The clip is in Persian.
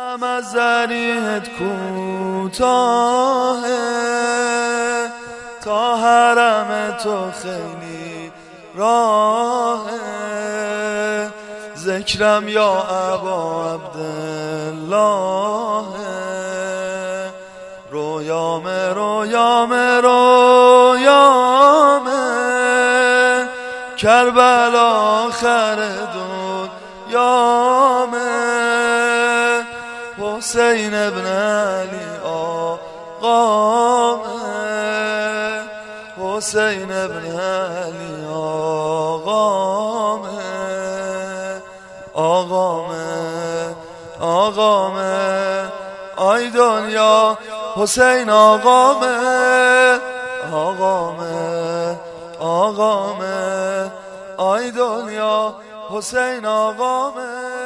دستم از زریحت کوتاهه، تا حرم تو خیلی راهه. ذکرم یا ابا عبدالله، رویامه رویامه رویامه، کربلا آخر دنیامه. حسین ابن علی آقامه، حسین ابن علی آقامه، آقامه آقامه. آی دنیا حسین آقامه، آقامه آقامه. آی دنیا حسین آقامه.